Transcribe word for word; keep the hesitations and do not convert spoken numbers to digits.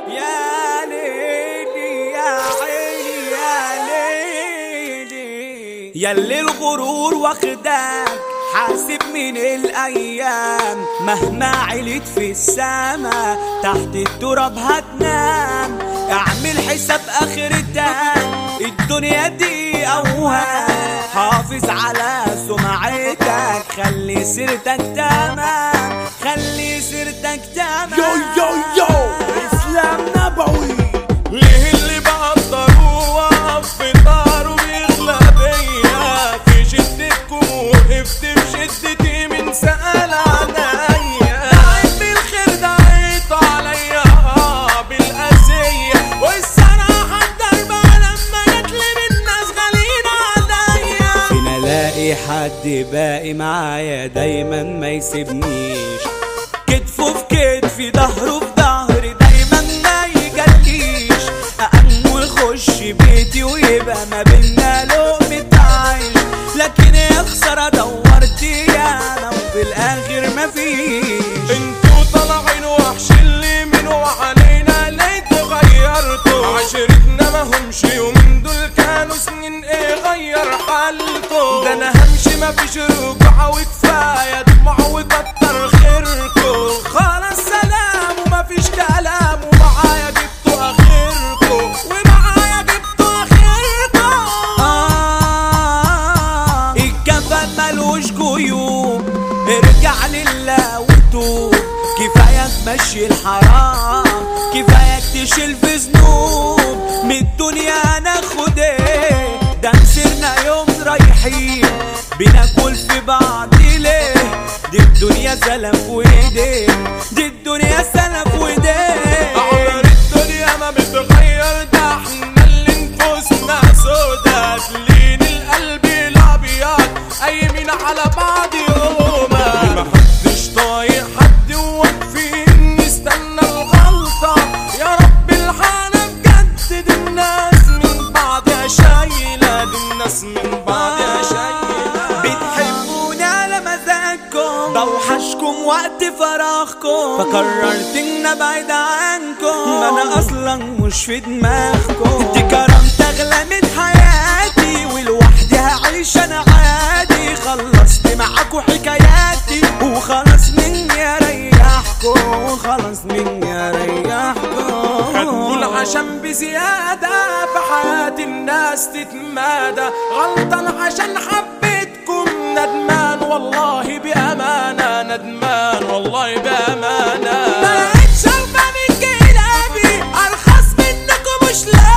يا ليلي يا عيني يا ليلي، ياللي الغرور واخداك حاسب من الايام، مهما عليت في السما تحت التراب هتنام. اعمل حساب اخرتك الدنيا دي اوهام، حافظ على سمعتك خلي سيرتك تمام، خلي سيرتك تمام. يو يو يو اسلام نبوي. ليه اللي بقدره وقف في طاره بيغلى بيا، في شدتكم وقفت في شدتي من سأل عليا، دعيت بالخير دعيت عليا بالأذية، والصراحة الضربة لما جتلي الناس غالين عليا. فين الاقي حد باقي معايا دايما ما يسيبنيش، كتفه في كتفي ظهره في ظهري دايما ما يجليش، اقوم ويخش بيتي ويبقى ما بينا لقمة عيش، لكن يا خسارة دورت ياما وفي الاخر مفيش. انتوا طالعين وحش اللي منه علينا ليه تغيرتوا، عشرتنا ما همش يومين دول كانوا سنين ايه غير حالكوا، ده انا همشي مفيش رجوع وكفاية دموع وكتر خيركوا، خلاص سلام ومفيش كلام ومعايا جبتوا اخركوا، ومعايا جبتوا اخركوا. آه الكفن ملوش جيوب، ارجع لله وتوب، كفاية تمشي الحرام، كفاية تشيل في ذنوب، من الدنيا ناخد ايه، ده مسيرنا يوم رايحين بناكل في بعض ليه، دي الدنيا سلف وايديه، دي الدنيا سلف وايديه. عمر الدنيا ما بتغير، ده احنا اللي نفوسنا سودا، تلين القلب الابيض قايمين على بعض يوما، محدش طايق حد وواقفين نستنى الغلطة، يا رب الحالة بجد دي الناس من بعضها شايلة، دي الناس من بعضها شايلة. بتحبوني على مزاجكم، بوحشكم وقت فراغكم، فقررت ان ابعد عنكم، ما انا اصلا مش في دماغكم، انت كرمت اغلى من حياتي ولوحدي هعيش انا عادي، خلصت معاكوا حكاياتي وخلاص مني اريحكم، وخلاص مني اريحكم. خدوا العشم بزيادة في حياة الناس تتمادى، غلطان عشان حبيتكم، ندمان والله بأمانة، ندمان والله بأمانة. ما لقيتش اربع من كلابي ارخص منكم مش لاقي،